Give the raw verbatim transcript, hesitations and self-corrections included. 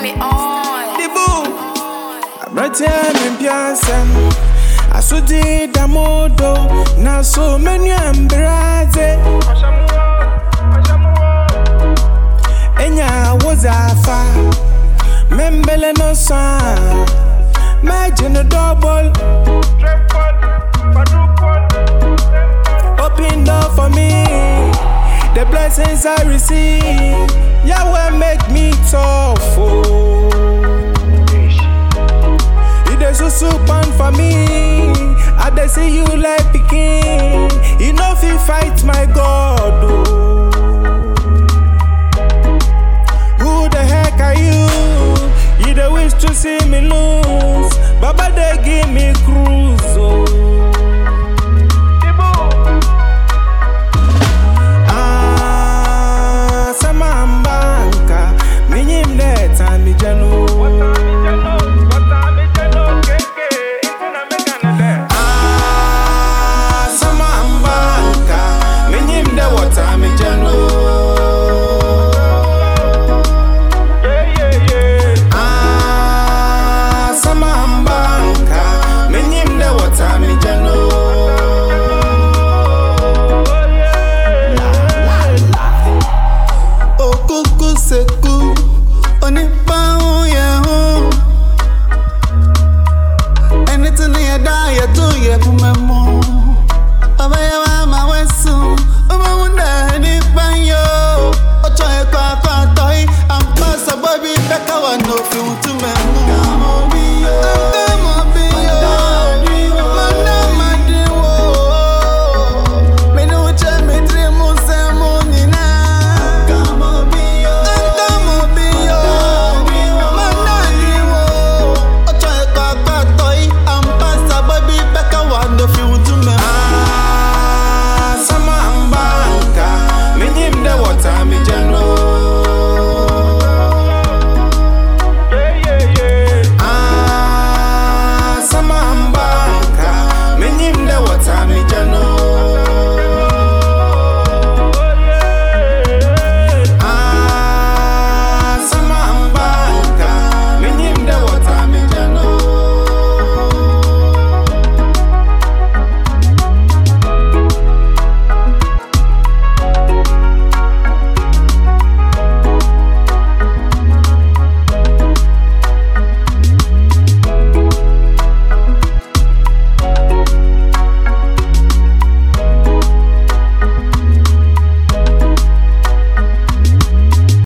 me on. The boo. I'm right here in Piansem. I saw the Damodo. Now so many embrace. Enya was a fa. Membele no son. Imagine a double. Open door for me. The blessings I receive. Yahweh make me tough. Oh. It is so super for me. I dey see you like Peking. You know if you fight my God. Oh. Who the heck are you? You don't wish to see me lose. Baba they give me cruise. Oh.